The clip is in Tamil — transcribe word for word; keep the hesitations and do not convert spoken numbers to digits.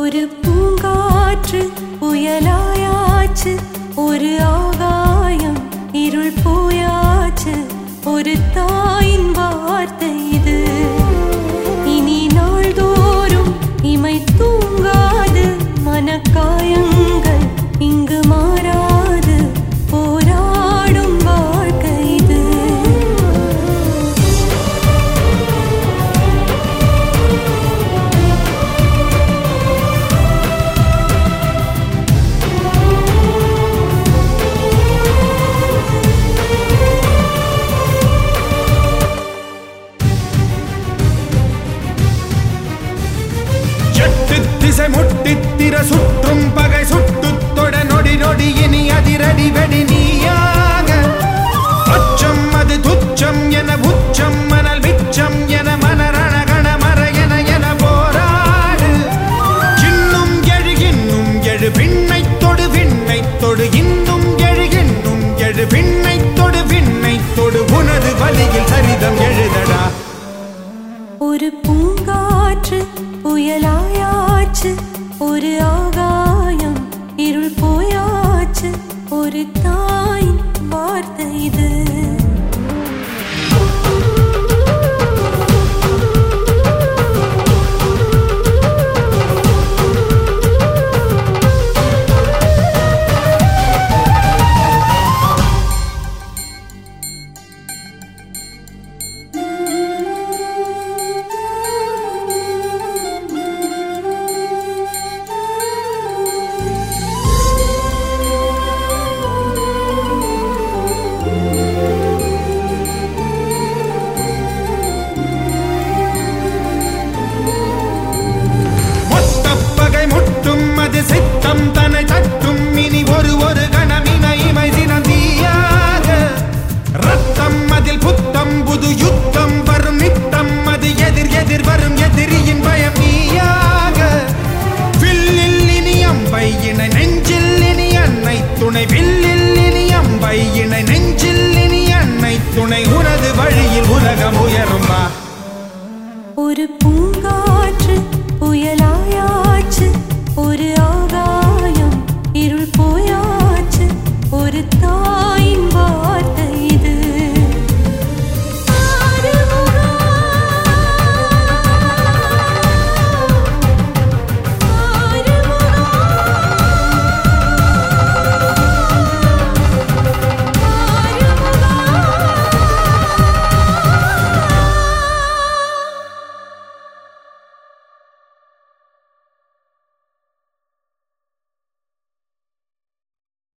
ஒரு பூங்காற்று புயலாயாச்சு, ஒரு ஆகாயம் இருள் போயாச்சு, ஒரு தாயின் வார்த்தை இது. இனி நாள்தோறும் இமை தூங்காது, மனக்காயங்கள் இங்கு மாறாது, போராடும் வாழ்க்கை இது. திசை முட்டித்திர சுற்றும் பகை சுட்டு தொட நொடி நொடி இனி அதிரடி வெடி நீயாக. அச்சம் அது துச்சம் என உச்சம் மணல் மிச்சம் என மனரணகண மர என என போராடு. இன்னும் எழு இன்னும் எழு விண்ணை தொடு விண்ணை தொடு, இன்னும் எழு இன்னும் எழு விண்ணை தொடு விண்ணை தொடு, உனது வலியில் சரிதம் எழுதடா. ஒரு பூங்காற்று புயலாயாச்சு, ஒரு ஆகாயம் இருள் போயாச்சு, ஒரு தாயின் வார்த்தை இது. சித்தம் தன்னை தட்டும் இனி ஒரு ஒரு கணமினை இமை தினந்தியாக. ரத்தம் அதில் புத்தம் புது யுத்தம் வரும் நித்தம், அது எதிர் எதிர் வரும் எதிரியின் பயம் நீயாக. வில்லில் இனி அம்பை இணை நெஞ்சில் இனி அன்னை துணை, வில்லில் இனி அம்பை இணை நெஞ்சில் இனி அன்னை துணை, உனது வழியில் உலகம் உயரும் வா. ஒரு பூ